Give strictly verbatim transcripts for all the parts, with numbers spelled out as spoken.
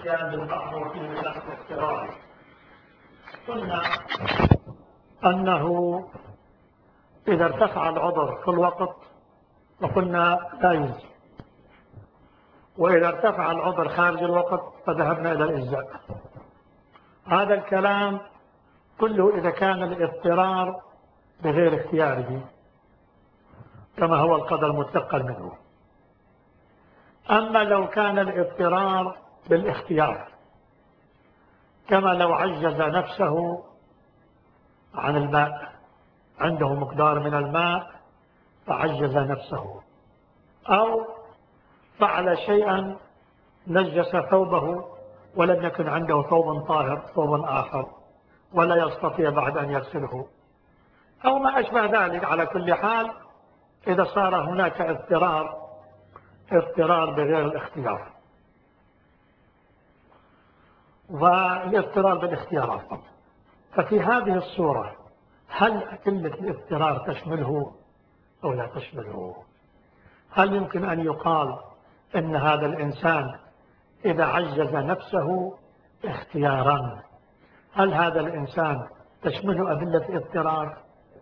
الإتيان بالمأمور فيه من الاضطرار. قلنا أنه إذا ارتفع العذر في الوقت فقلنا لا يجزي، وإذا ارتفع العذر خارج الوقت فذهبنا إلى الإجزاء. هذا الكلام كله إذا كان الاضطرار بغير اختياره كما هو القدر المتقل منه. أما لو كان الاضطرار بالاختيار كما لو عجز نفسه عن الماء، عنده مقدار من الماء فعجز نفسه، أو فعل شيئا نجس ثوبه ولم يكن عنده ثوب طاهر ثوب آخر ولا يستطيع بعد أن يغسله، أو ما أشبه ذلك. على كل حال إذا صار هناك اضطرار اضطرار بغير الاختيار، والاضطرار بالاختيارات، ففي هذه الصورة هل أدلة الاضطرار تشمله أو لا تشمله؟ هل يمكن أن يقال إن هذا الإنسان إذا عجز نفسه اختيارا هل هذا الإنسان تشمله أدلة الاضطرار؟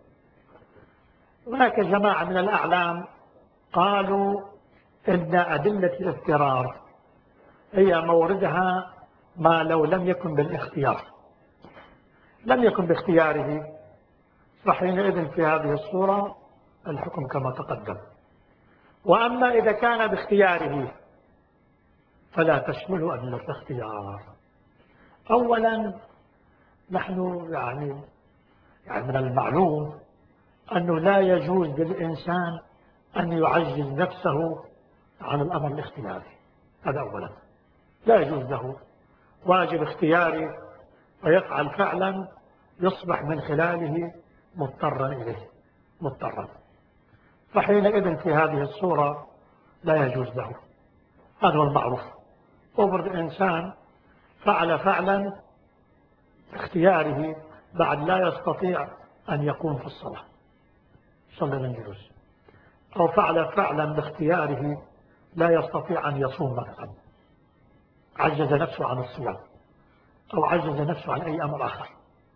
هناك جماعة من الأعلام قالوا إن أدلة الاضطرار هي موردها ما لو لم يكن بالاختيار، لم يكن باختياره، فحينئذ في هذه الصورة الحكم كما تقدم. وأما إذا كان باختياره فلا تشمله أدلة الاختيار. أولا نحن يعني, يعني من المعلوم أنه لا يجوز للإنسان أن يعجز نفسه عن الأمر الاختياري، هذا أولا لا يجوز له واجب اختياري ويفعل فعلا يصبح من خلاله مضطرا إليه مضطرا، فحينئذ في هذه الصورة لا يجوز له. هذا هو المعروف. أمر الإنسان فعل فعلا اختياره بعد لا يستطيع أن يقوم في الصلاة صلى الله عليه وسلم، أو فعل فعلا باختياره لا يستطيع أن يصوم مثلا، عجز نفسه عن الصيام أو عجز نفسه عن أي أمر آخر.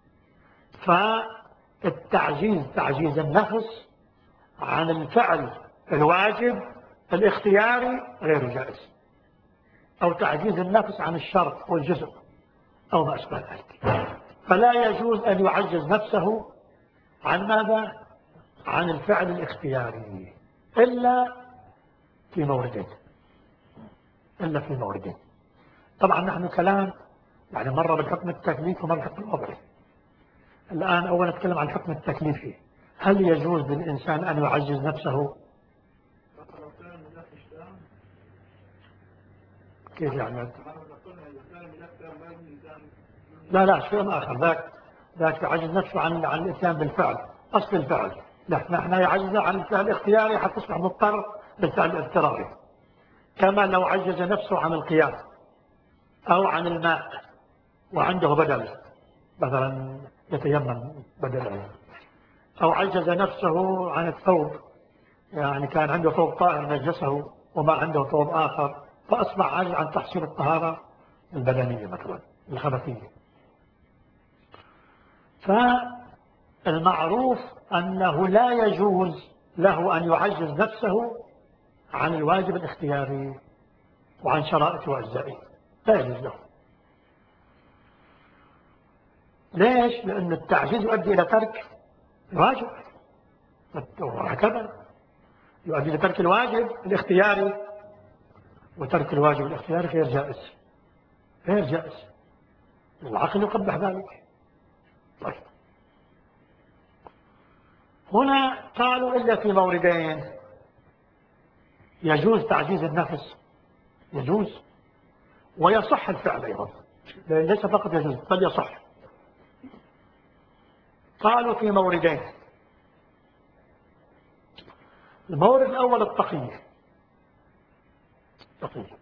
فالتعجيز تعجيز النفس عن الفعل الواجب الاختياري غير جائز، أو تعجيز النفس عن الشرط والجزء أو ما أشبه ذلك. فلا يجوز أن يعجز نفسه عن ماذا؟ عن الفعل الاختياري إلا في موردين، إلا في موردين. طبعا نحن كلام يعني مرة بالحكم التكليفي ومرة بالحكم الوضعي. الآن أولا نتكلم عن الحكم التكليفي. هل يجوز للإنسان أن يعجز نفسه؟ كيف يعني؟ لا لا شيء آخر، ذاك ذاك يعجز نفسه عن عن الإتيان بالفعل أصل الفعل. لا نحن يعجز عن الفعل الاختياري حتى يصبح مضطر بالفعل الاضطراري، كما لو عجز نفسه عن القيام أو عن الماء وعنده بدل مثلا يتيمم بدله، أو عجز نفسه عن الثوب، يعني كان عنده ثوب طاهر نجسه وما عنده ثوب آخر فأصبح عاجز عن تحصيل الطهارة البدنية مثلا الخبثية. فالمعروف أنه لا يجوز له أن يعجز نفسه عن الواجب الاختياري وعن شرائط وأجزائه، لا يجوز له. ليش؟ لأن التعجيز يؤدي إلى ترك الواجب، وهكذا يؤدي إلى ترك الواجب الاختياري، وترك الواجب الاختياري غير جائز، غير جائز، العقل يقبح ذلك. طيب هنا قالوا إلا في موردين يجوز تعجيز النفس، يجوز ويصح الفعل أيضا، ليس فقط يجوز بل يصح. قالوا في موردين. المورد الأول التقية، التقية.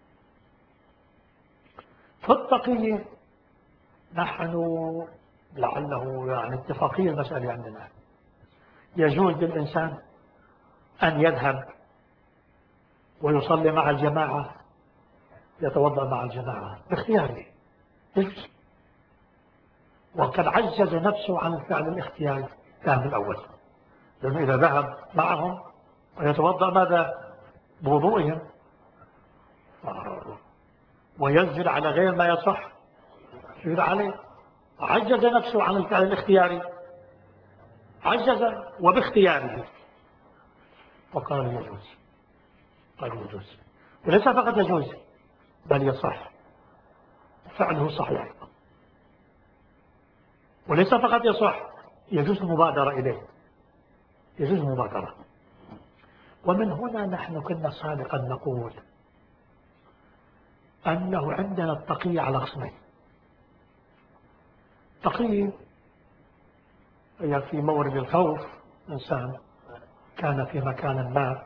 في التقية نحن لعله يعني اتفاقية المسألة عندنا، يجوز للإنسان أن يذهب ويصلي مع الجماعة يتوضأ مع الجماعة باختياره يجوز، وقد عجز نفسه عن الفعل الاختياري كان الأول، لأنه إذا ذهب معهم ويتوضأ ماذا؟ بوضوئهم، وينزل على غير ما يصح يشير عليه، عجز نفسه عن الفعل الاختياري، عجز وباختياره، وقال يجوز، قال يجوز، وليس فقط يجوز بل يصح، فعله صحيح، وليس فقط يصح، يجوز المبادرة إليه، يجوز المبادرة. ومن هنا نحن كنا سابقا نقول أنه عندنا التقي على قسمين. تقي هي في مورد الخوف، إنسان كان في مكان ما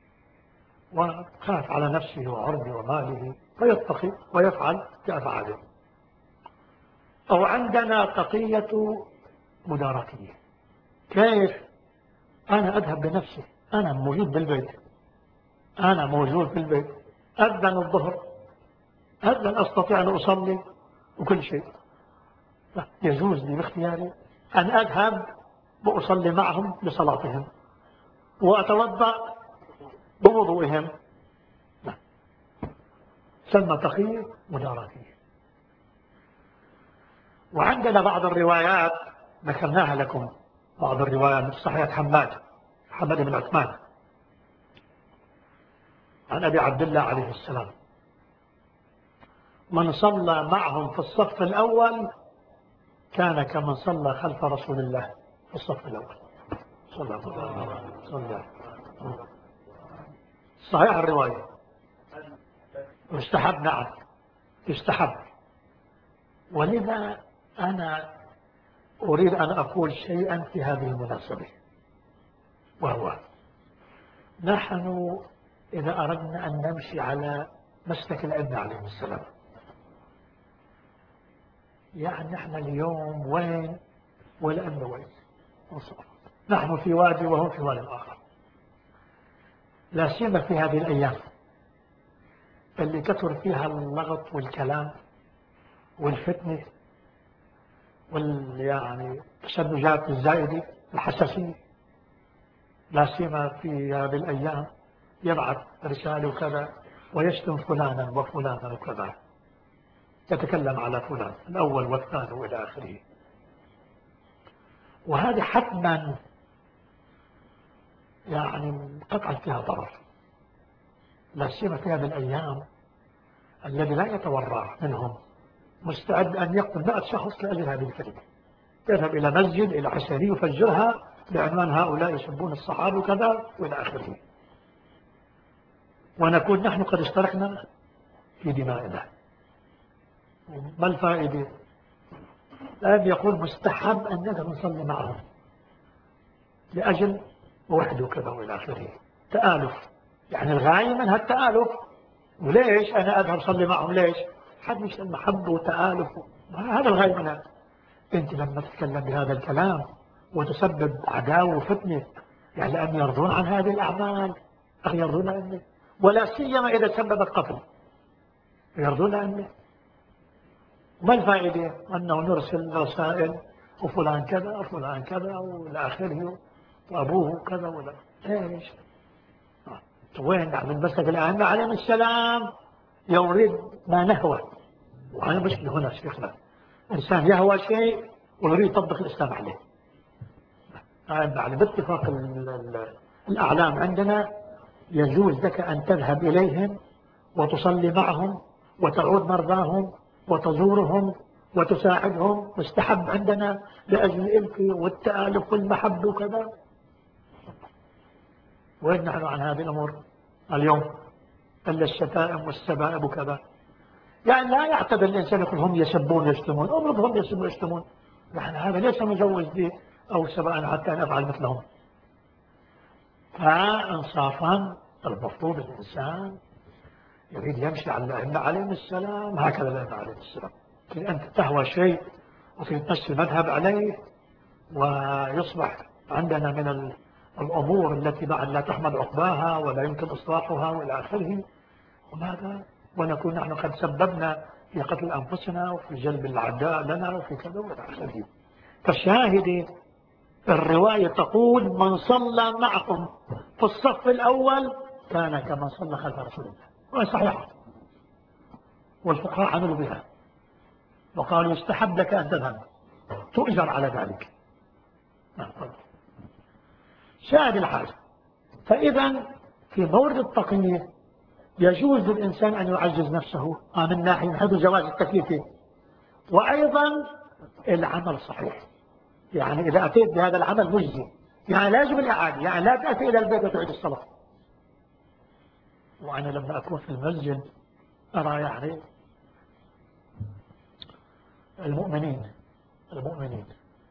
وخاف على نفسه وعرضه وماله فيتقي ويفعل كأفعاله. أو عندنا تقية مداركية، كيف؟ أنا أذهب بنفسي، أنا موجود بالبيت، أنا موجود في البيت، أذن الظهر، أذن أستطيع أن أصلي وكل شيء، يجوز لي باختياري أن أذهب وأصلي معهم بصلاتهم وأتوضأ بوضوئهم، سمى تقي مداركية. وعندنا بعض الروايات ذكرناها لكم، بعض الروايات من صحيح حماد حماد بن عثمان عن أبي عبد الله عليه السلام: من صلى معهم في الصف الأول كان كمن صلى خلف رسول الله في الصف الأول صلى الله عليه وسلم. صحيح الرواية، يستحب، نعم يستحب. ولذا أنا أريد أن أقول شيئا في هذه المناسبة، وهو نحن إذا أردنا أن نمشي على مسلك الأئمة عليهم السلام، يعني نحن اليوم وين والأئمة وين؟ نحن في وادي وهم في وادي آخر، لا سيما في هذه الأيام اللي كثر فيها اللغط والكلام والفتنة وال يعني التشنجات الزائدة الحساسية، لا سيما في هذه الأيام يبعث رسالة وكذا ويشتم فلانا وفلانا وكذا، يتكلم على فلان الأول والثاني وإلى آخره، وهذه حتما يعني قطعا فيها ضرر، لا سيما في هذه الأيام الذي لا يتورع منهم مستعد أن يقتل مئة شخص لأجل هذه الكلمة، يذهب إلى مسجد إلى عشرية يفجرها بعنوان هؤلاء يسبون الصحابة وكذا وإلى آخره، ونكون نحن قد اشتركنا في دمائنا. ما الفائدة؟ الآن يقول مستحب أن نذهب نصلي معهم لأجل وحده كذا وإلى آخره، تآلف، يعني الغاية منها التآلف. وليش أنا أذهب أصلي معهم؟ ليش؟ حد مش المحبة وتآلف، هذا الغاية منها. أنت لما تتكلم بهذا الكلام وتسبب عداوة وفتنة، يعني لأن يرضون عن هذه الأعمال، أخي يرضون عنه، ولا سيما إذا سببت قتل يرضون عنه. ما الفائدة أنه نرسل رسائل وفلان كذا وفلان كذا وإلى آخره وأبوه كذا ولا إيش؟ وين نحن المسلك الأئمة عليهم السلام يريد ما نهوى، وأنا مشكلة هنا شيخنا، إنسان يهوى شيء ويريد يطبق الإسلام عليه. يعني باتفاق الأعلام عندنا يجوز لك أن تذهب إليهم وتصلي معهم وتعود مرضاهم وتزورهم وتساعدهم، مستحب عندنا لأجل الإلف والتآلف والمحبة وكذا. وين نحن عن هذه الأمور اليوم؟ إلا الشتائم والسبائب وكذا. يعني لا يعتبر الإنسان يقول هم يسبون يشتمون، أمرض هم يسبون يشتمون، نحن هذا ليس مجوز لي أو سباء حتى أن أفعل مثلهم. فإنصافا المفروض الإنسان يريد يمشي على الأئمة عليهم السلام هكذا، الأئمة عليهم السلام. أنت تهوى شيء وفي تمشي المذهب عليه، ويصبح عندنا من الأمور التي بعد لا تحمد عقباها ولا يمكن إصلاحها وإلى آخره، وماذا ونكون نحن قد سببنا في قتل أنفسنا وفي جلب الأعداء لنا وفي كذا وإلى آخره. فالشاهد الرواية تقول من صلى معكم في الصف الأول كان كمن صلى خلف رسول الله، وهي صحيحة، والفقهاء عملوا بها وقالوا يستحب لك أن تذهب تؤجر على ذلك. شاهد الحال. فإذا في مورد التقييد يجوز للإنسان أن يعجز نفسه من ناحية من حيث جواز التكليف، وأيضا العمل صحيح. يعني إذا أتيت بهذا العمل مجزي، يعني لا يجب الإعادة، يعني لا تأتي إلى البيت وتعيد الصلاة. وأنا لما أكون في المسجد أرى يعني المؤمنين المؤمنين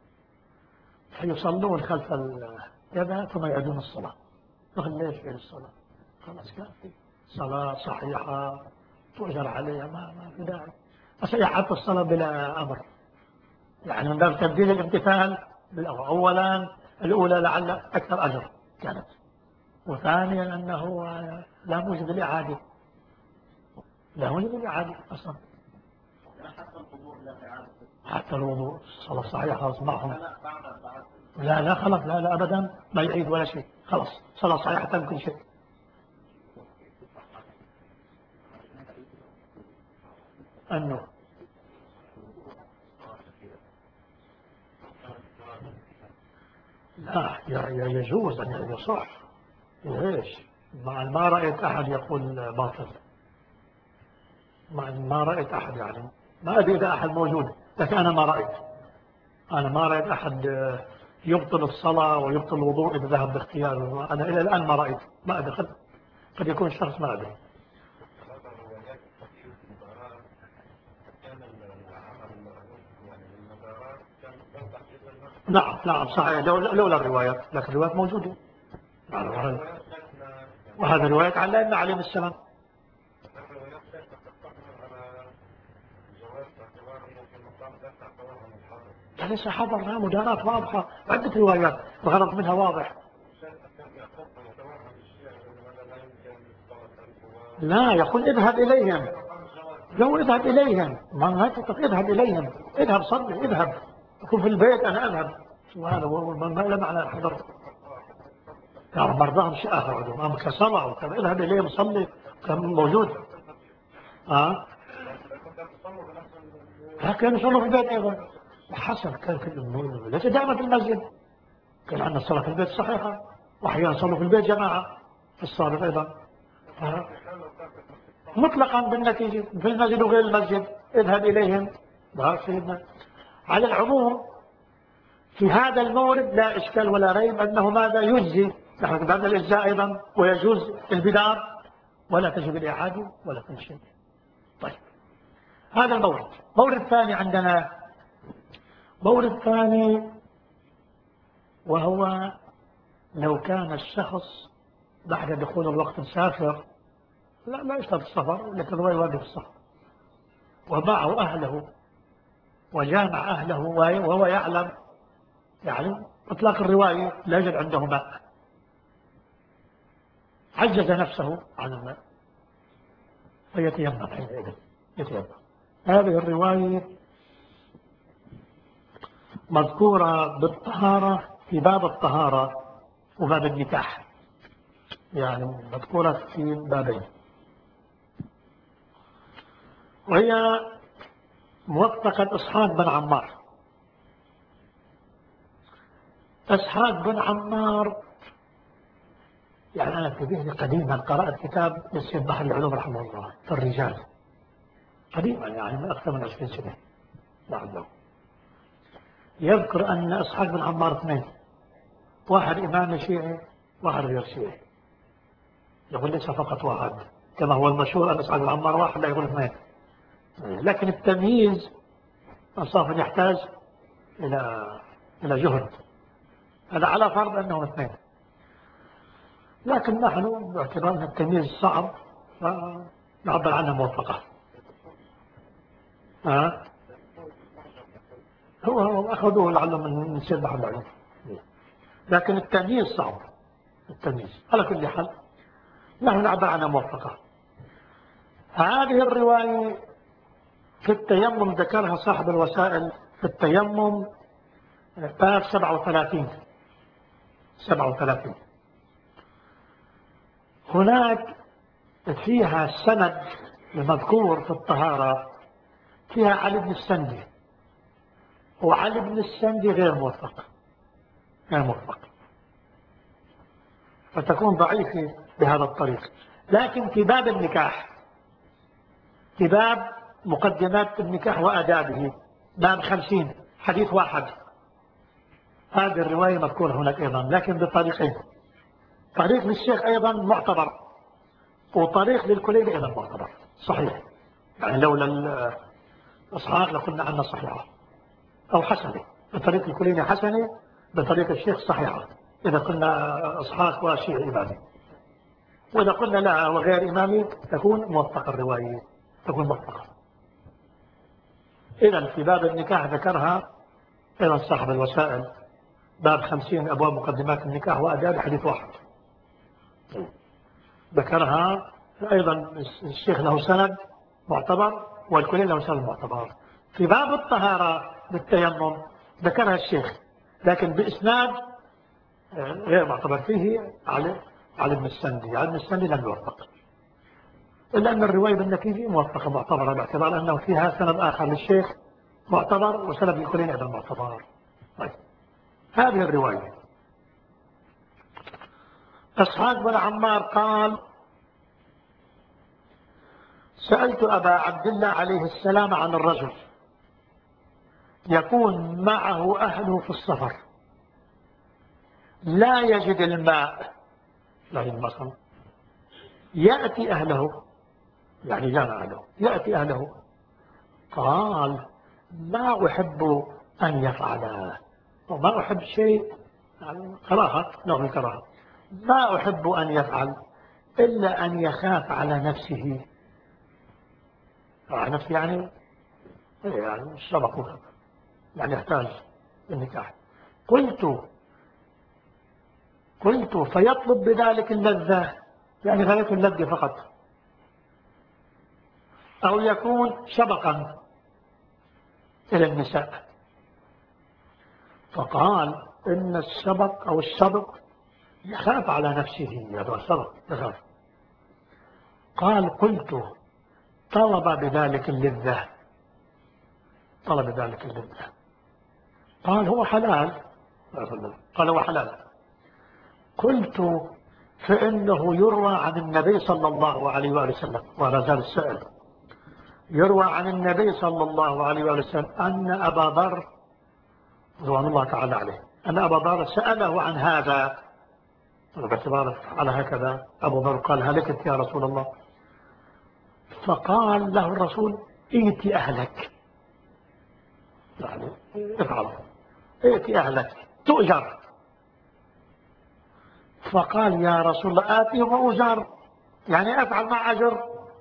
فيصلون خلف كذا ثم يعيدون الصلاة. يقول ليش يعيد الصلاة؟ خلاص كافي، صلاة صحيحة تؤجر عليها، ما ما في داعي. بس إعادة الصلاة بلا أمر، يعني من باب تبديل الامتثال بالأول. أولا الأولى لعل أكثر أجر كانت، وثانيا أنه لا موجب الإعادة، لا موجب الإعادة أصلا. حتى الوضوء الصلاة صحيحة معهم، لا لا خلاص، لا لا أبدا ما يعيد ولا شيء، خلاص صلاة صحيحة تم كل شيء. أنه لا يجوز أن يصح. ليش؟ ما رأيت أحد يقول باطل، ما رأيت أحد، يعني ما أدري إذا أحد موجود، لكن أنا ما رأيت أنا ما رأيت أحد يبطل الصلاة ويبطل الوضوء إذا ذهب باختياره. أنا إلى الآن ما رأيت، ما أدري، قد, قد يكون شخص ما أدري. نعم نعم صحيح، لولا الروايات، لكن الروايات موجودة، وهذا الروايات عن لأن عليه السلام. ليس حضر، لا مداراة واضحة، عدة روايات الغرض منها واضح. لا يقول اذهب إليهم، لو اذهب إليهم ما تقول اذهب إليهم، اذهب صلي، اذهب يقول في البيت أنا أذهب، وهذا ما لا معنى الحضر. يعني مرضاهم شيء آخر، أما كصلاة وكذا اذهب إليهم صلي كان موجود. ها أه؟ كانوا يصلوا في البيت أيضا، حسن كان كل ليس دائما في المسجد، كان عندنا الصلاة في البيت صحيحة، وأحيانا صلوا في البيت جماعة في الصالح أيضا. أه؟ مطلقا بالنتيجة في المسجد وغير المسجد اذهب إليهم. على العموم في هذا المورد لا إشكال ولا ريب أنه ماذا يجزي، نحن بهذا الإجزاء أيضا، ويجوز البدار ولا تجب الإعادة ولا كل شيء. طيب هذا المورد. مورد ثاني عندنا، مورد ثاني وهو لو كان الشخص بعد دخول الوقت مسافر، لا لا يشترط السفر لكن هو يواجه السفر ومعه أهله وجامع أهله وهو يعلم، يعني إطلاق الرواية لا يوجد عنده ماء، عجز نفسه عن الماء فيتيمم حينئذ، يتيمم. هذه الرواية مذكورة بالطهارة في باب الطهارة وباب النكاح، يعني مذكورة في بابين، وهي موثقة إسحاق بن عمار. إسحاق بن عمار يعني أنا انتبهني قديما قرأت كتاب للسيد بحر العلوم رحمه الله في الرجال قديما، يعني من أكثر من عشرين سنة بعده، يذكر أن إسحاق بن عمار اثنين، واحد إمام شيعي واحد غير شيعي، يقول ليس فقط واحد كما هو المشهور أن إسحاق بن عمار واحد، لا يقول اثنين، لكن التمييز أنصاف يحتاج إلى إلى جهد، هذا على فرض أنهم اثنين، لكن نحن باعتبار أن التمييز صعب فنعبر عنها موثقة. ها هو هو أخذوه لعله من سيد بحر العلوم، لكن التمييز صعب، التمييز على كل حال نحن نعبر عنها موثقة. هذه الرواية في التيمم ذكرها صاحب الوسائل في التيمم باب سبعة وثلاثين سبعة وثلاثين. هناك فيها سند المذكور في الطهارة فيها علي بن السندي، وعلي بن السندي غير موفق غير موفق فتكون ضعيفة بهذا الطريق. لكن في باب النكاح، في باب مقدمات النكاح وآدابه، باب خمسين حديث واحد، هذه الرواية مذكورة هناك أيضا لكن بطريقين، طريق للشيخ أيضا معتبر وطريق للكليني أيضا معتبر صحيح، يعني لولا الإصحاح لقلنا عنه صحيحة أو حسنة، بطريق الكليني حسنة، بطريق الشيخ صحيحة إذا قلنا إصحاح وشيء إمامي، وإذا قلنا لا وغير إمامي تكون موثقة الرواية، تكون موثقة. إذا في باب النكاح ذكرها أيضا صاحب الوسائل باب خمسين أبواب مقدمات النكاح وآداب حديث واحد، ذكرها أيضا الشيخ له سند معتبر والكلية له سند معتبر. في باب الطهارة بالتيمم ذكرها الشيخ لكن بإسناد غير معتبر فيه علي علي بن السندي، علي بن السندي لم يوفق، إلا أن الرواية بالنتيجة موفقة معتبرة باعتبار أنه فيها سند آخر للشيخ معتبر وسند للكلية أيضا معتبر. طيب هذه الرواية. إسحاق بن عمار قال: سألت أبا عبد الله عليه السلام عن الرجل يكون معه أهله في السفر لا يجد الماء، لا المصر، يأتي أهله، يعني جامع أهله، يأتي أهله، قال: ما أحب أن يفعل، وما أحب شيء يعني كراهة، نوع من كراهة، ما أحب أن يفعل إلا أن يخاف على نفسه، على نفسه يعني يعني الشبق، يعني يحتاج النكاح. قلت قلت فيطلب بذلك اللذة، يعني غاية اللذة فقط، أو يكون شبقا إلى النساء. فقال: إن الشبق أو الشبق يخاف على نفسه، هذا الشبق يخاف. قال: قلت طلب بذلك اللذة، طلب بذلك اللذة. قال: هو حلال، قال: هو حلال. قلت: فإنه يروى عن النبي صلى الله عليه وآله وسلم، ولا زال السائل، يروى عن النبي صلى الله عليه وآله وسلم أن أبا ذر رضوان الله تعالى عليه، أن أبا ذر سأله عن هذا، باعتباره على هكذا أبو ذر قال: هلكت يا رسول الله. فقال له الرسول: ائت أهلك، يعني افعل، ائت أهلك تؤجر. فقال: يا رسول الله آتيهم وأجر، يعني أفعل مع أجر،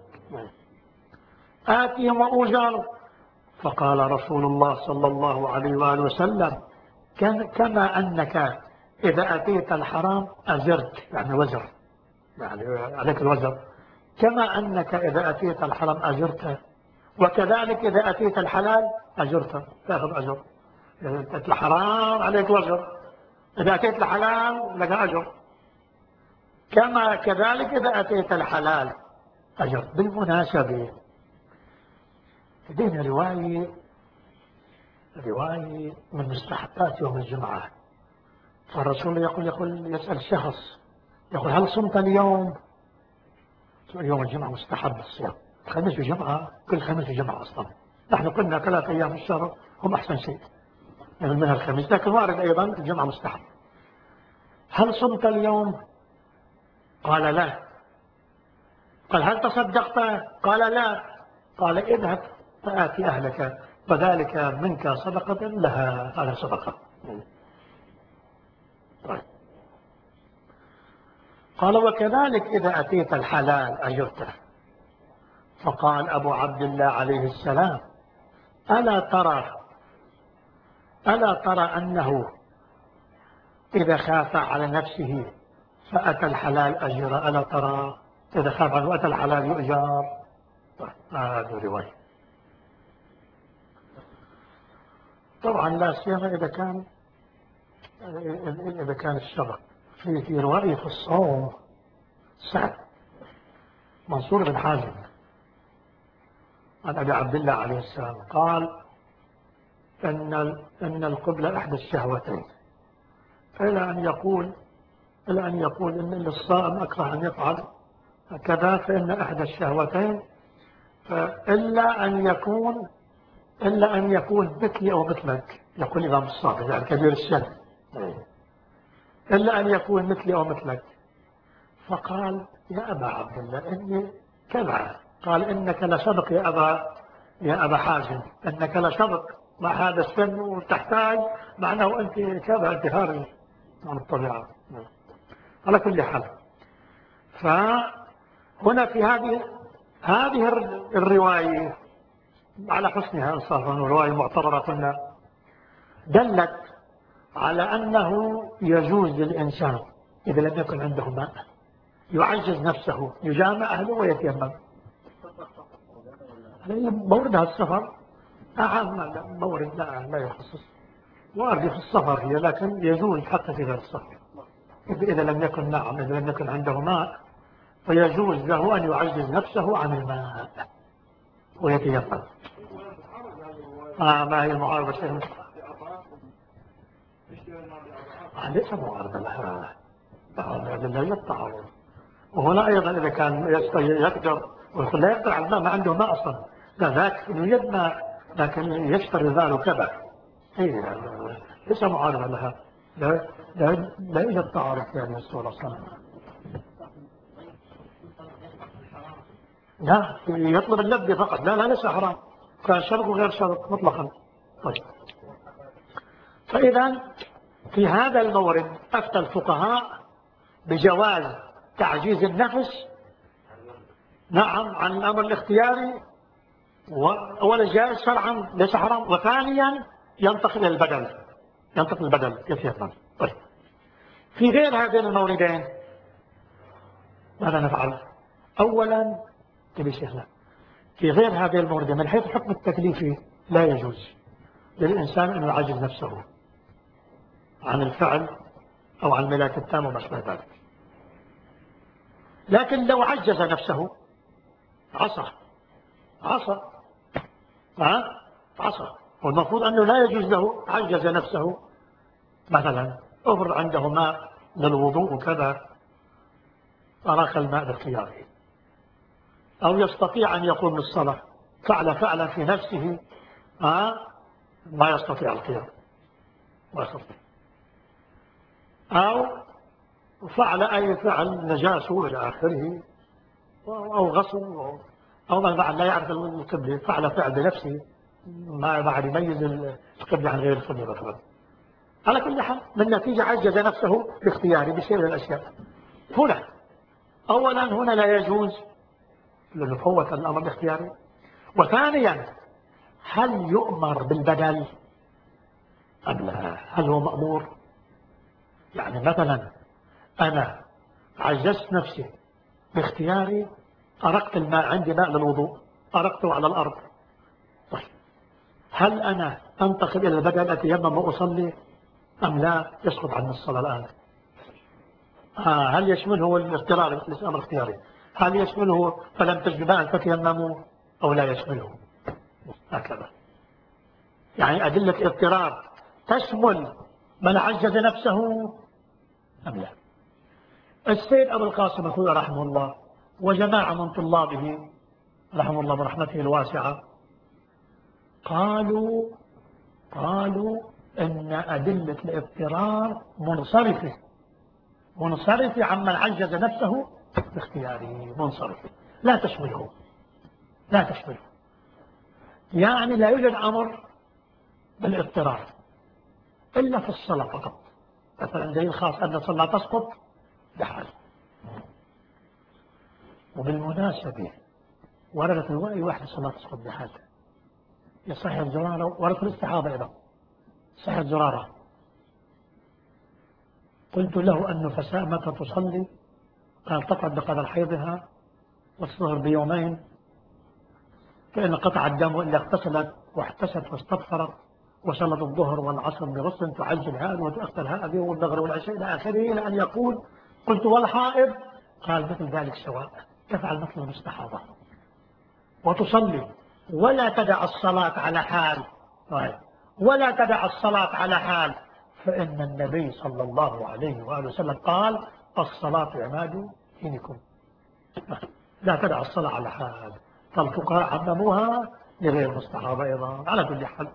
آتيهم وأجر. فقال رسول الله صلى الله عليه وآله وسلم: كما أنك إذا أتيت الحرام أجرت، يعني وزر، يعني عليك الوزر، كما أنك إذا أتيت الحرام أجرت، وكذلك إذا أتيت الحلال أجرت، تأخذ أجر. إذا أتيت الحرام عليك وزر، إذا أتيت الحلال لك أجر، كما كذلك إذا أتيت الحلال أجر. بالمناسبة لدينا رواية رواية من مستحبات يوم الجمعة، فالرسول يقول يقول يسأل شخص يقول: هل صمت اليوم؟ يوم الجمعة مستحب الصيام، خميس وجمعة، كل خميس وجمعة أصلا، نحن قلنا ثلاث أيام في الشهر هم أحسن شيء يعني منها الخميس، لكن وارد أيضا الجمعة مستحب. هل صمت اليوم؟ قال: لا. قال: هل تصدقت؟ قال: لا. قال: اذهب فآتي أهلك فذلك منك صدقة لها على صدقة. طيب. قال: وكذلك إذا أتيت الحلال أجرته. فقال أبو عبد الله عليه السلام: ألا ترى ألا ترى أنه إذا خاف على نفسه فأتى الحلال أجر؟ ألا ترى إذا خاف على وأتى الحلال يؤجر؟ هذه رواية. طبعا لا سيما إذا كان إذا كان الشرع في في رواية في الصوم سعد منصور بن حازم عن أبي عبد الله عليه السلام قال إن إن القبلة إحدى الشهوتين، إلى أن يقول إلى أن يقول إن للصائم أكره أن يفعل كذا فإن إحدى الشهوتين إلا أن يكون إلا أن يكون مثلي أو مثلك، يقول الإمام الصادق يعني كبير السن، إلا أن يكون مثلي أو مثلك. فقال يا أبا عبد الله إني كذا. قال إنك لصدق يا أبا يا أبا حازم، إنك لصدق مع هذا السن وتحتاج، معناه أنت كذا، أنت خارج عن الطبيعة. على كل حال، فهنا في هذه هذه الرواية على حسنها إنصافا ورواية معتبرة كنا دلت على أنه يجوز للإنسان إذا لم يكن عنده ماء يعجز نفسه يجامع أهله ويتيمم. موردها السفر أهم مورد لا, لا يخصص، وارد في السفر هي، لكن يجوز حتى في غير السفر إذا لم يكن نعم إذا لم يكن عنده ماء فيجوز له أن يعجز نفسه عن الماء ويتيمم. آه ما هي المعارضة شيء آه ليس معارضة لها، لا يتعارض. وهنا أيضا إذا كان يقدر ويقول لا يقدر على الماء، ما عنده ماء أصلا، لا ذاك يوجد ماء لكن يشتري ذلك كذا، إيه ليس معارضة لها، لا لا لا يوجد تعارض في هذه الصورة أصلا. لا يطلب اللذة فقط، لا لا ليس حرام، كان شرط وغير شرط مطلقا. طيب، فإذا في هذا المورد أفتى الفقهاء بجواز تعجيز النفس نعم عن الأمر الاختياري، أولا جائز شرعا ليس حرام، وثانيا ينتقل إلى البدل ينتقل البدل يتيمم. طيب، في غير هذين الموردين ماذا نفعل؟ أولا تبي شيخنا في غير هذه الموردة من حيث الحكم التكليفي لا يجوز للإنسان أن يعجز نفسه عن الفعل أو عن الملاك التام وما شابه ذلك، لكن لو عجز نفسه عصى عصى ها عصى، والمفروض أنه لا يجوز له عجز نفسه، مثلا أفرض عنده ماء للوضوء وكذا أراك الماء باختياره، أو يستطيع أن يقوم بالصلاة فعل فعلا في نفسه ها ما يستطيع القيام ما يستطيع، أو فعل أي فعل نجاسه إلى آخره، أو غسل أو ما بعد لا يعرف القبلة فعل فعل بنفسه ما بعد يميز القبلة عن غير القبلة مثلا. على كل حال من نتيجة عجز نفسه باختياره بشيء من الأشياء. هنا أولا هنا لا يجوز لأنه فوت الأمر الاختياري، وثانيا هل يؤمر بالبدل أم لا؟ هل هو مأمور؟ يعني مثلا أنا عجزت نفسي باختياري، أرقت الماء، عندي ماء للوضوء أرقته على الأرض، طيب هل أنا أنتقل إلى البدل أتيمم وأصلي أم لا؟ يسقط عني الصلاة الآن. آه هل يشمله الاضطرار الأمر الاختياري؟ هل يشمله فلم تجد ماء فتيمموا أو لا يشمله؟ هكذا يعني أدلة اضطرار تشمل من عجز نفسه أم لا؟ السيد أبو القاسم أخوي رحمه الله وجماعة من طلابه رحمه الله برحمته الواسعة قالوا قالوا إن أدلة الاضطرار منصرفة منصرفة عمن عجز نفسه باختياره، منصرفة لا تشمله لا تشمله يعني لا يوجد أمر بالاضطرار إلا في الصلاة فقط، مثلا دليل خاص أن الصلاة تسقط بحال. وبالمناسبة وردت رواية واحدة الصلاة تسقط بحال يصحح الزرارة، وردت الاستحاضة أيضا صحيح الزرارة. قلت له أن نفساء متى تصلي؟ قال تقعد بقدر حيضها وتصهر بيومين فإن قطع الدم إلا اغتسلت واحتست واستبصرت وصلت الظهر والعصر بغسل تعجل هذا وتؤخر هذه والمغرب والعشاء إلى آخره، إلى أن يقول قلت والحائض؟ قال مثل ذلك سواء، تفعل مثل المستحاضة وتصلي ولا تدع الصلاة على حال، ولا تدع الصلاة على حال، فإن النبي صلى الله عليه وآله وسلم قال الصلاة عماد دينكم. لا تدع الصلاة على حال، فالفقهاء عمموها لغير المستحاضة أيضا. على كل حال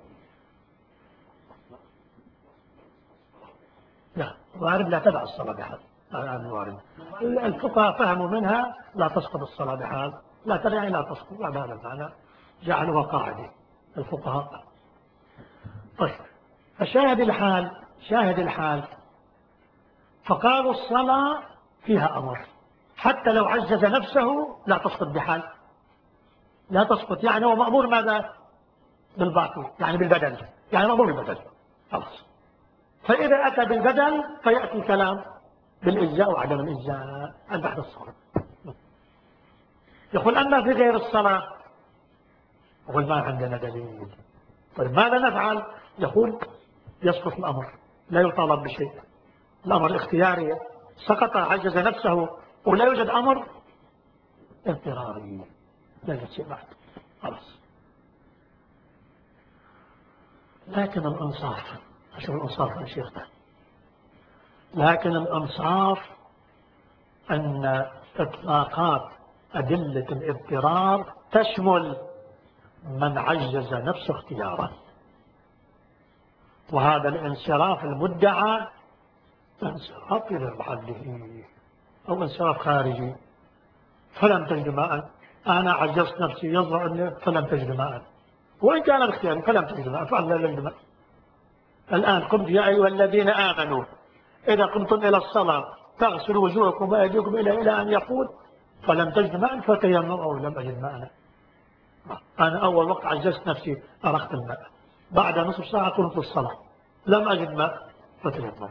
لا وارد لا تدع الصلاة بحال، الوارد الفقهاء فهموا منها لا تسقط الصلاة بحال، لا تدع لا تسقط، بهذا المعنى جعلوها قاعدة الفقهاء. طيب فشاهد الحال، شاهد الحال فقالوا الصلاة فيها أمر حتى لو عجز نفسه لا تسقط بحال، لا تسقط، يعني هو مأمور ماذا؟ بالباطل، يعني بالبدل، يعني مأمور بالبدل خلاص. فإذا أتى بالبدل فيأتي كلام بالإجزاء وعدم الإجزاء بعد الصلاة. يقول أما في غير الصلاة يقول ما عندنا دليل. طيب ماذا نفعل؟ يقول يسقط الأمر، لا يطالب بشيء، الأمر اختياري، سقط عجز نفسه ولا يوجد أمر اضطراري، لا يوجد شيء بعد خلاص. لكن الأنصاف، أشوف الأنصاف يا شيخنا، لكن الأنصاف أن إطلاقات أدلة الاضطرار تشمل من عجز نفسه اختيارا، وهذا الانصراف المدعى انصراف غير محله أو انصراف خارجي. فلم تجد ماء، أنا عجزت نفسي يظهر أني فلم تجد ماء، وإن كان الاختيار فلم تجد ماء فعلا لا يجد ماء. الآن قمت يا أيها الذين آمنوا إذا قمتم إلى الصلاة تغسلوا وجوهكم وأيديكم إلى إلى أن يقول فلم تجد ماء فتيمموا أو لم أجد ماء. أنا أول وقت عجزت نفسي أرقت الماء، بعد نصف ساعة قمت الصلاة لم أجد ماء فتيمم.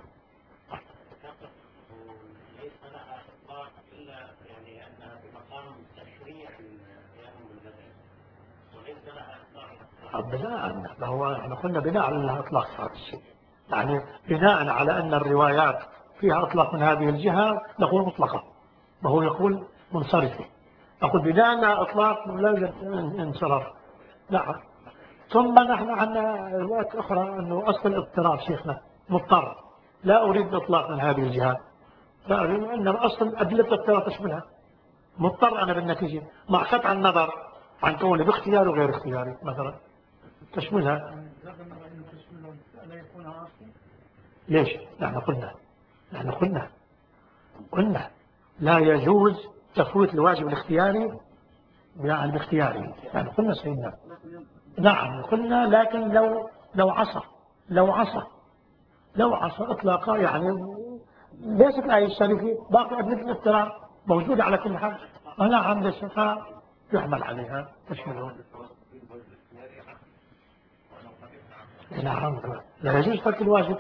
بناء هو احنا قلنا بناء على اطلاق هذا الشيء، يعني بناء على ان الروايات فيها اطلاق من هذه الجهه نقول مطلقه، وهو يقول منصرفه، نقول بناء على اطلاق لا يوجد انصراف. نعم. ثم نحن عندنا روايات اخرى انه اصل الاضطرار شيخنا مضطر، لا اريد اطلاق من هذه الجهات، فاريد انما اصل ادله الاضطرار تشملها، مضطر انا بالنتيجه مع قطع النظر عن كوني باختياري وغير اختياري مثلا تشملها. ليش؟ نحن قلنا نحن قلنا قلنا لا يجوز تفويت الواجب الاختياري يعني باختياري، يعني قلنا سيدنا نعم قلنا، لكن لو لو عصى لو عصى لو عصى اطلاقا، يعني ليست الآية الشريفة باقي أدلة الاضطرار موجودة على كل حال، أنا عند الشفاء يحمل عليها تشملون. نعم لا يجوز ترك الواجب،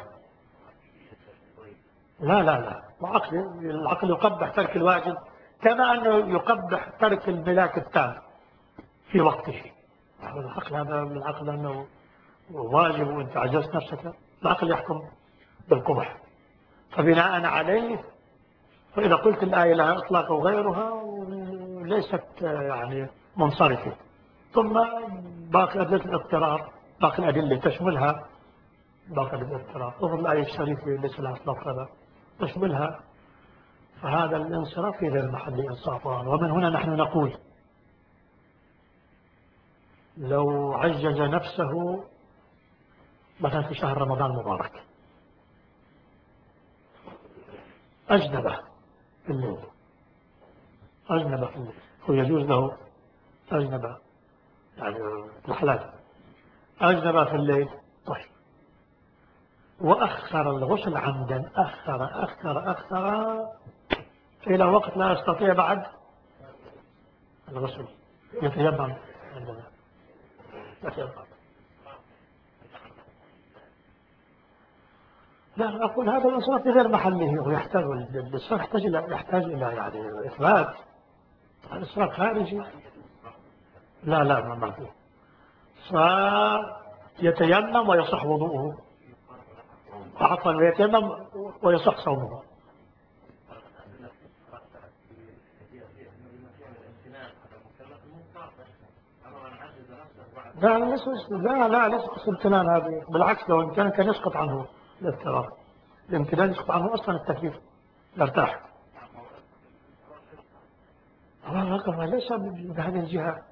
لا لا لا العقل العقل يقبح ترك الواجب كما أنه يقبح ترك الملاك التام في وقته. العقل هذا من العقل أنه واجب وأنت عجزت نفسك، العقل يحكم بالقبح. فبناء عليه فإذا قلت الآية لها إطلاق وغيرها ليست يعني منصرفة. ثم باقي أدلة الاضطرار، باقي الأدلة تشملها، باقي أدلة الاضطرار أظن الآية الشريفة ليس لها إطلاق هذا تشملها، فهذا الانصراف في غير محل إنصافا. ومن هنا نحن نقول لو عجز نفسه مثلا في شهر رمضان المبارك أجنبه في الليل، أجنبه في الليل ويجوز له أجنبه يعني الحلال أجنبه في الليل، طيب وأخر الغسل عمدا، أخر أخر أخر إلى وقت لا يستطيع بعد الغسل يتيمم عندنا يتيمم. لا أقول هذا الإنصاف في غير محله، ويحتاج الإنصاف يحتاج إلى يحتاج إلى يعني إثبات، الإنصاف خارجي لا لا ما ما فيه. فيتيمم ويصح وضوءه، عفوا ويتيمم ويصح صومه. لا ليس لا لا ليس قصة امتنان هذه، بالعكس لو امتنان كان يسقط عنه الاضطرار. الامتنان يسقط عنه أصلا التكليف، يرتاح. الله ليس بهذه الجهة،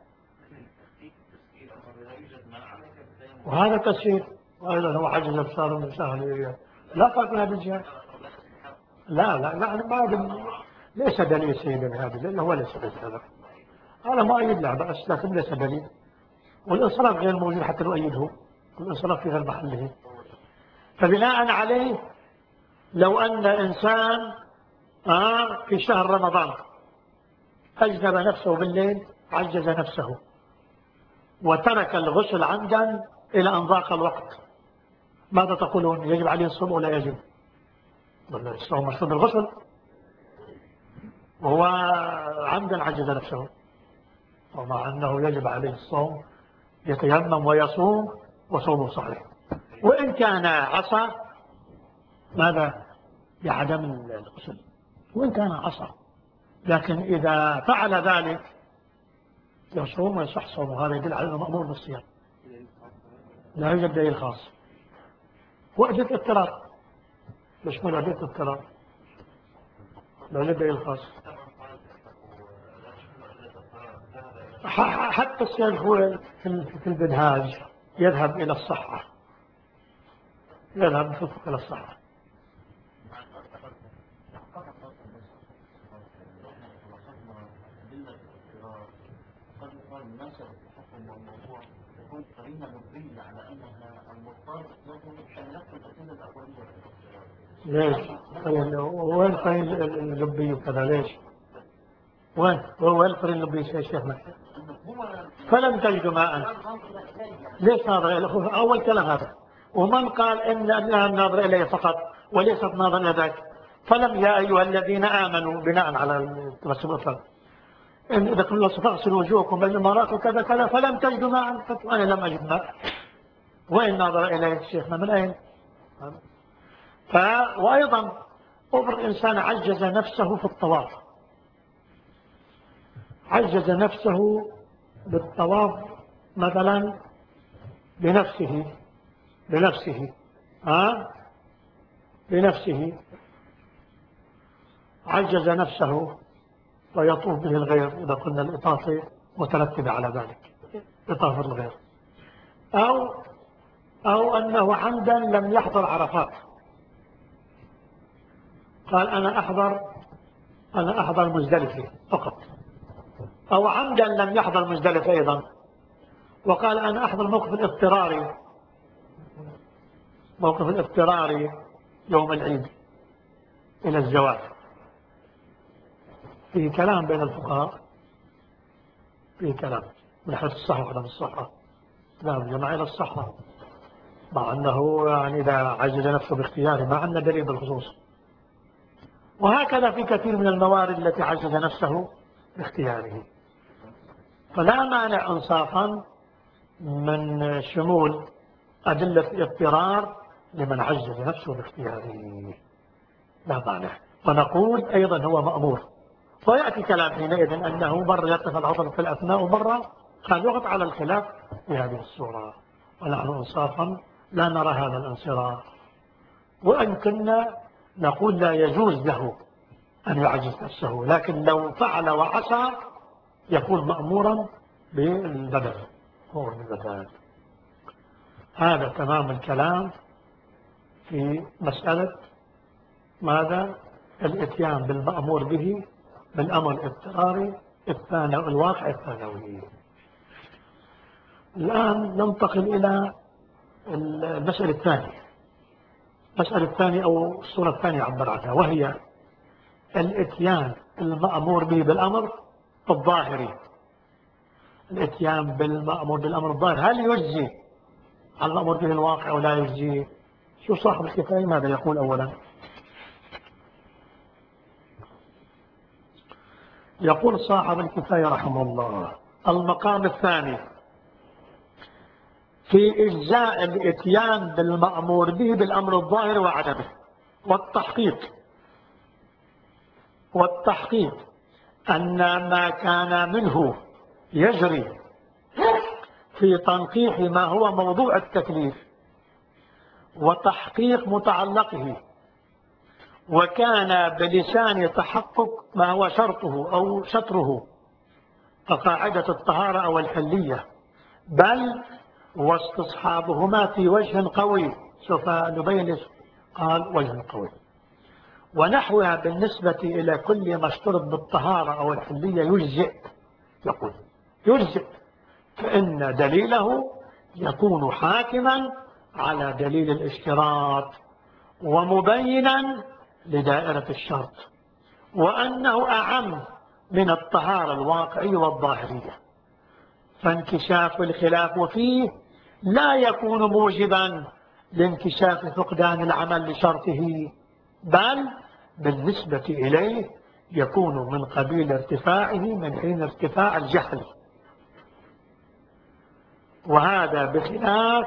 وهذا تسهيل، وأيضا هو حجز الأبصار من سهل. لا فرق من هذه الجهة. لا لا لا ما ليس دليل سيدنا هذا، لأنه هو ليس دليل هذا. هذا مؤيد له بأس، لكن ليس دليل. والإنصراف غير موجود حتى نؤيده، والإنصراف في غير محله. فبناء عليه لو أن إنسان آه في شهر رمضان أجنب نفسه بالليل، عجز نفسه وترك الغسل عمدا إلى أن ضاق الوقت، ماذا تقولون؟ يجب عليه الصوم ولا يجب؟ الصوم مشروط بالغسل، وهو عمدا عجز نفسه، ومع أنه يجب عليه الصوم يتيمم ويصوم وصومه صحيح. وإن كان عصى ماذا؟ بعدم الغسل، وإن كان عصى، لكن إذا فعل ذلك يصوم ويصح صومه. هذا يدل على أنه مأمور بالصيام، لا يوجد دليل خاص. وأدلة اضطرار، يشمل أدلة اضطرار، لا يوجد دليل خاص. حتى الشيخ هو في البنهاج يذهب إلى الصحة، يذهب بفقه إلى الصحة. ليش؟ وين قرين اللبي وكذا؟ ليش؟ وين؟ وين قرين اللبي يا شيخنا؟ فلم تجدوا ماء. ليش ناظر إليه؟ أول كلام هذا. ومن قال إن أنها ناظر إليه فقط وليست ناظر إلى ذاك؟ فلم يا أيها الذين آمنوا بناء على التبسم الأفضل إن إذا كنا ستغسلوا وجوهكم بالإمارات وكذا كذا فلم تجدوا ماء، وأنا لم أجد ماء. وين ناظر إليه شيخنا؟ من أين؟ ف... وأيضا أمر إنسان عجز نفسه في الطواف، عجز نفسه بالطواف مثلا بنفسه بنفسه ها بنفسه عجز نفسه ويطوف به الغير، إذا قلنا الإطافة مترتبة على ذلك، إطافة الغير. أو أو أنه عمدا لم يحضر عرفات، قال أنا أحضر أنا أحضر مزدلفة فقط، أو عمدا لم يحضر مزدلفة أيضا وقال أنا أحضر موقف الاضطراري موقف الاضطراري يوم العيد إلى الزواج. في كلام بين الفقهاء، في كلام من حيث الصحة وعدم الصحة، كلام جمع إلى الصحة، مع أنه يعني إذا عجز نفسه باختياره ما عندنا دليل بالخصوص. وهكذا في كثير من الموارد التي عجز نفسه باختياره، فلا مانع إنصافا من شمول أدلة الاضطرار لمن عجز نفسه باختياره، لا مانع. فنقول أيضا هو مأمور. ويأتي كلام حينئذ أنه مرة يقف العطل في الأثناء ومرة كان يغط على الخلاف في هذه الصورة، ونحن إنصافا لا نرى هذا الانصراف. وإن كنا نقول لا يجوز له أن يعجز نفسه، لكن لو فعل وعصى يكون مأمورا بالبدل، هو بالبدل. هذا تمام الكلام في مسألة ماذا؟ الاتيان بالمأمور به بالأمر الاضطراري الثانوي الواقع الثانوي. الآن ننتقل إلى المسألة الثانية، المسألة الثانية أو الصورة الثانية عبر عنها، وهي الاتيان المأمور به بالأمر الظاهري. الاتيان بالمأمور بالأمر الظاهري هل يجزي عن الأمر به الواقع أو لا يجزي؟ شو صاحب الكفاية ماذا يقول؟ أولا يقول صاحب الكفاية رحمه الله: المقام الثاني في إجزاء الإتيان بالمأمور به بالأمر الظاهر وعدمه، والتحقيق والتحقيق أن ما كان منه يجري في تنقيح ما هو موضوع التكليف وتحقيق متعلقه، وكان بلسان تحقق ما هو شرطه أو شطره كقاعدة الطهارة أو الحلية، بل واستصحابهما في وجه قوي. سوف نبين قال وجه قوي، ونحوها بالنسبة إلى كل ما اشترط بالطهارة أو الحلية يجزئ. يقول يجزئ فإن دليله يكون حاكما على دليل الاشتراط ومبينا لدائرة الشرط، وأنه أعم من الطهارة الواقعية والظاهرية، فانكشاف الخلاف فيه لا يكون موجبا لانكشاف فقدان العمل لشرطه، بل بالنسبة إليه يكون من قبيل ارتفاعه من حين ارتفاع الجهل، وهذا بخلاف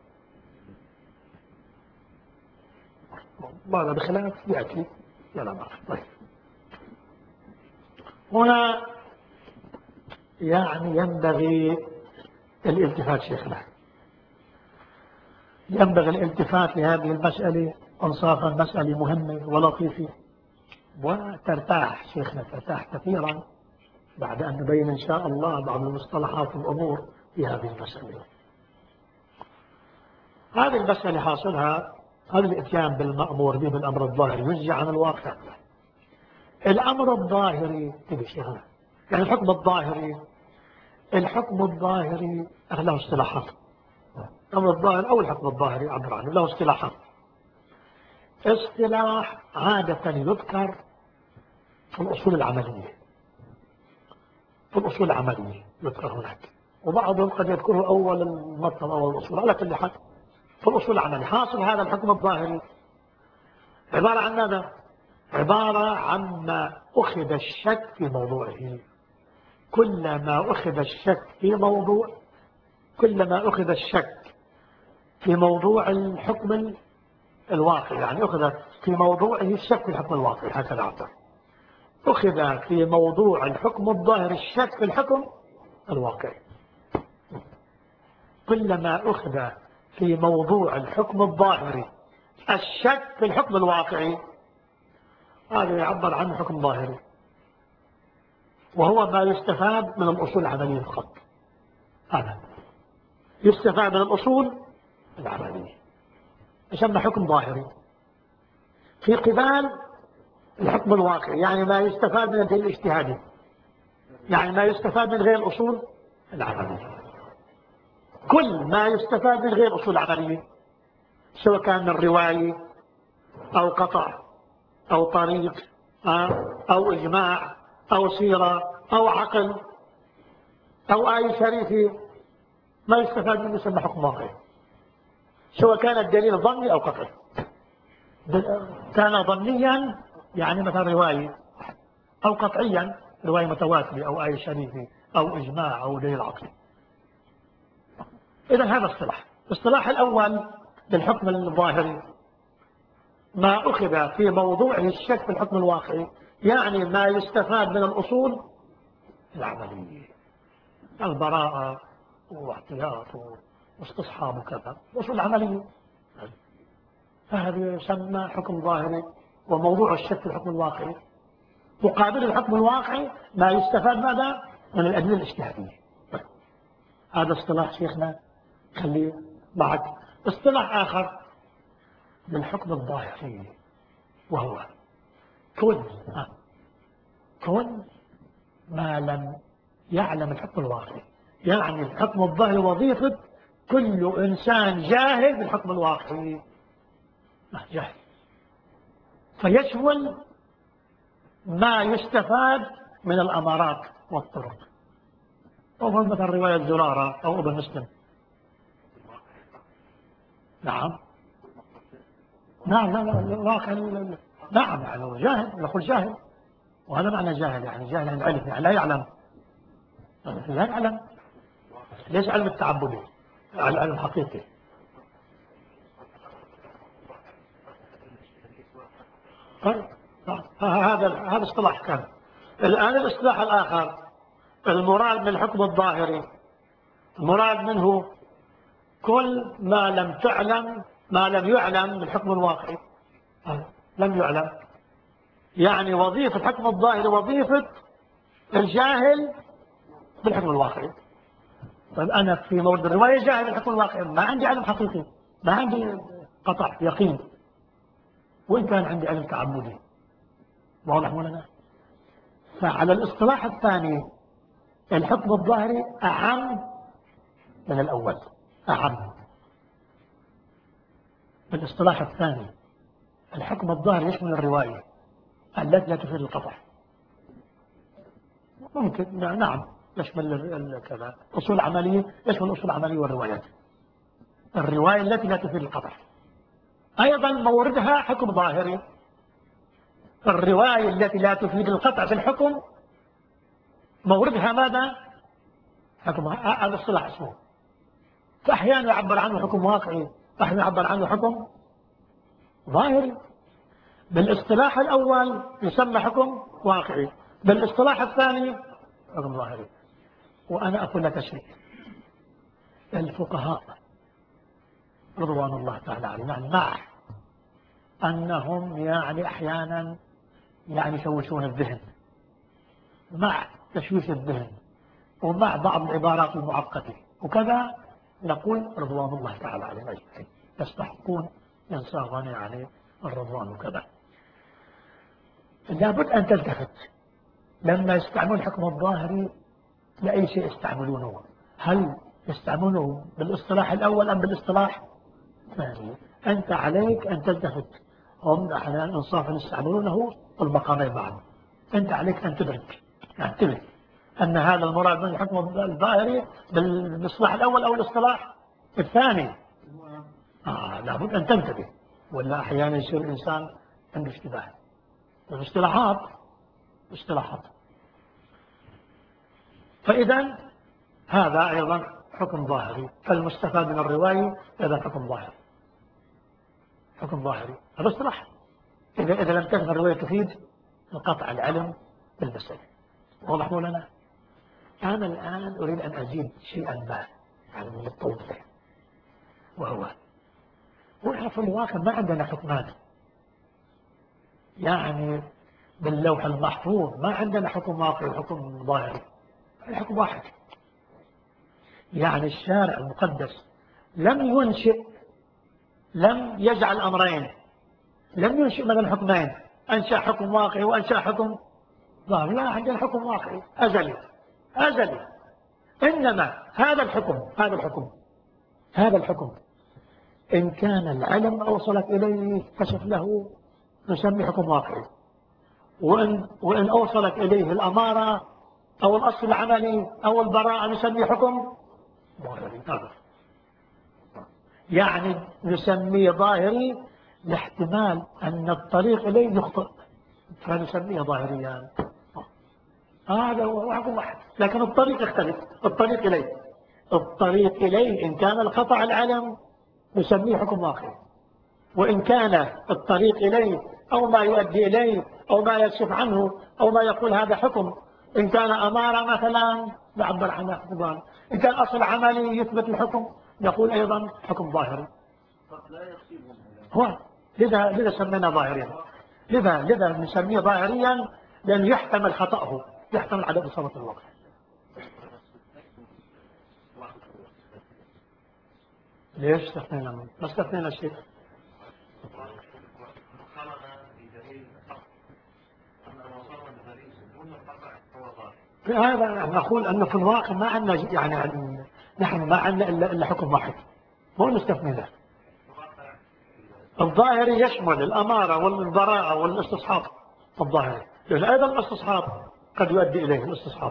هذا بخلاف يأتي يلا معك. طيب هنا يعني ينبغي الالتفات شيخنا، ينبغي الالتفات لهذه المسألة انصافا، مسألة مهمة ولطيفة، وترتاح شيخنا ترتاح كثيرا بعد أن نبين إن شاء الله بعض المصطلحات والأمور في هذه المسألة. هذه المسألة حاصلها هذا الإتيان بالمأمور به بالأمر الظاهري يجزي عن الواقع. الأمر الظاهري تبي شيخنا يعني الحكم الظاهري، الحكم الظاهري له اصطلاحات. الأمر الظاهري أو الحكم الظاهري عبر عنه له اصطلاحات. اصطلاح عادة يذكر في الأصول العملية، في الأصول العملية يذكر هناك، وبعضهم قد يذكره أول المطلب أو الأصول. على كل حال في الأصول العملية حاصل هذا الحكم الظاهري عبارة عن ماذا؟ عبارة عما أخذ الشك في موضوعه. كلما أخذ الشك في موضوع كلما أخذ الشك في موضوع الحكم الواقع، يعني أخذ في موضوعه الشك في الحكم الواقع، هكذا عبر. أخذ في موضوع الحكم الظاهر الشك في الحكم الواقعي. كلما أخذ في موضوع الحكم الظاهري الشك في الحكم الواقعي هذا يعبر عنه حكم ظاهري، وهو ما يستفاد من الأصول العملية فقط. هذا يستفاد من الأصول العملية يسمى حكم ظاهري في قبال الحكم الواقعي، يعني ما يستفاد من الدليل الاجتهادي، يعني ما يستفاد من غير الأصول العملية. كل ما يستفاد من غير الأصول العملية سواء كان من رواية أو قطع أو طريق أو إجماع أو سيرة أو عقل أو آية شريفة، ما يستفاد منه يسمى حكم واقعي، سواء كان الدليل ظني أو قطعي. كان ظنيا يعني مثلا رواية، أو قطعيا رواية متواترة أو آية شريفة أو إجماع أو دليل عقلي. إذا هذا اصطلاح. الاصطلاح الأول للحكم الظاهري ما أخذ في موضوعه الشك في الحكم الواقعي، يعني ما يستفاد من الأصول العملية، البراءة واحتياط واستصحاب وكذا، الأصول العملية، فهذا يسمى حكم ظاهري. وموضوع الشك في الحكم الواقعي مقابل الحكم الواقعي ما يستفاد ماذا؟ من الأدلة الاجتهادية. هذا اصطلاح شيخنا خليه معك. اصطلاح آخر للحكم الظاهري وهو كل كل ما لم يعلم الحكم الواقعي، يعني الحكم الظاهري وظيفة كل إنسان جاهل بالحكم الواقعي، جاهل، فيشمل ما يستفاد من الأمارات والطرق. أو مثلا رواية زرارة أو ابن مسلم. نعم نعم لا لا الواقع نعم يعني جاهل، نقول جاهل، وهذا معنى جاهل يعني جاهل عن العلم، يعني لا يعلم لا نعلم. ليش علم التعبدي؟ العلم الحقيقي. هذا هذا اصطلاح كان. الآن الاصطلاح الآخر المراد من الحكم الظاهري، المراد منه كل ما لم تعلم ما لم يعلم من الحكم الواقعي. لم يعلم يعني وظيفة الحكم الظاهري وظيفة الجاهل بالحكم الواقعي. طيب أنا في مورد الرواية جاهل بالحكم الواقعي، ما عندي علم حقيقي، ما عندي قطع يقين، وإن كان عندي علم تعبدي. واضح مولانا؟ فعلى الاصطلاح الثاني الحكم الظاهري أعم من الأول، أعم. بالاصطلاح الثاني الحكم الظاهري يشمل الرواية التي لا تفيد القطع. ممكن نعم يشمل كذا أصول عملية، يشمل الأصول العملية والروايات. الرواية التي لا تفيد القطع أيضا موردها حكم ظاهري. الرواية التي لا تفيد القطع في الحكم موردها ماذا؟ حكم. هذا الصلاح اسمه. فأحيانا يعبر عنه حكم واقعي، أحيانا يعبر عنه حكم ظاهري. بالاصطلاح الأول يسمى حكم واقعي، بالاصطلاح الثاني حكم ظاهري. وأنا أقول لك شيء، الفقهاء رضوان الله تعالى عليهم يعني مع أنهم يعني أحيانا يعني يشوشون الذهن، مع تشويش الذهن ومع بعض العبارات المعقدة وكذا، نقول رضوان الله تعالى عليهم يستحقون إنصافا يعني الرضوان وكذا. لابد أن تلتفت لما يستعملون الحكم الظاهري لأي شيء يستعملونه، هل يستعملونه بالاصطلاح الأول أم بالاصطلاح الثاني؟ أنت عليك أن تلتفت. هم أحيانا إنصافا يستعملونه المقامين معا. أنت عليك أن تدرك انتبه أن هذا المراد من الحكم الظاهري بالاصطلاح الأول أو الاصطلاح الثاني. آه لابد أن تنتبه، ولا أحيانا يصير الإنسان عنده اشتباه. الاصطلاحات اصطلاحات. فإذا هذا أيضا حكم ظاهري، فالمستفاد من الرواية أيضا حكم ظاهري. حكم ظاهري هذا اصطلاح. إذا إذا لم تكن الرواية تفيد القطع العلم بالمسألة. واضح مولانا؟ أنا الآن أريد أن أزيد شيئا ما يعني من التوضيح، وهو هنا في الواقع ما عندنا حكمان. يعني باللوح المحفوظ ما عندنا حكم واقعي وحكم ظاهري، الحكم واحد. يعني الشارع المقدس لم ينشئ، لم يجعل أمرين، لم ينشئ مثلا حكمين، أنشأ حكم واقعي وأنشأ حكم ظاهري. لا، عندنا حكم واقعي أزلي أزلي. إنما هذا الحكم هذا الحكم هذا الحكم إن كان العلم أوصلت إليه كشف له نسمي حكم واقعي، وإن, وإن أوصلت إليه الأمارة أو الأصل العملي أو البراءة نسمي حكم ظاهري. يعني نسميه ظاهري لاحتمال أن الطريق إليه يخطئ فنسميه ظاهريا. هذا هو حكم واحد، لكن الطريق يختلف. الطريق إليه الطريق إليه إن كان الخطأ العلم نسميه حكم واقعي، وإن كان الطريق إليه أو ما يؤدي إليه أو ما يكشف عنه أو ما يقول هذا حكم، إن كان أمارة مثلا نعبر عنها حكم ظاهري، إن كان أصل عملي يثبت الحكم نقول أيضا حكم ظاهري. هو لذا لذا سمينا ظاهريا، لذا لذا نسميه ظاهريا لأنه يحتمل خطأه، يحتمل عدم إصابة الوقت. ليش استثنينا؟ ما استثنينا شيء. في هذا نقول أنه في الواقع ما عندنا يعني نحن ما عندنا إلا, إلا حكم واحد، مو نستثنينا. الظاهري يشمل الأمارة والبراءة والاستصحاب الظاهري، لأن أيضا الاستصحاب قد يؤدي إليه الاستصحاب.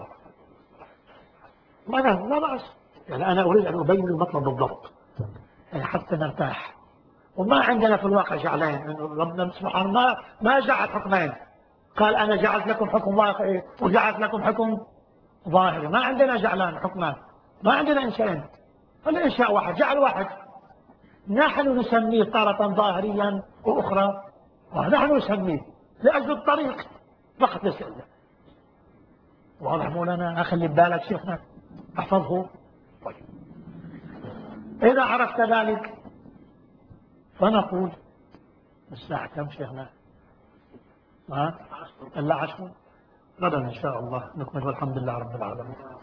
ما لا بأس، يعني أنا أريد أن أبين المطلب بالضبط يعني حتى نرتاح. وما عندنا في الواقع جعلين، إنه ربنا سبحانه ما ما جعل حكمين، قال أنا جعلت لكم حكم واقعي وجعلت لكم حكم ظاهري، ما عندنا جعلان حكمان، ما عندنا إنشاءين، الإنشاء واحد، جعل واحد. نحن نسميه تارة ظاهريا وأخرى ونحن نسميه لأجل الطريق فقط ليس إلا. واضح مولانا؟ أخلي ببالك شيخنا، احفظه. طيب إذا عرفت ذلك فنقول الساعة كم شيخنا؟ ها؟ إلا عشر. غدا إن شاء الله نكمل، والحمد لله رب العالمين.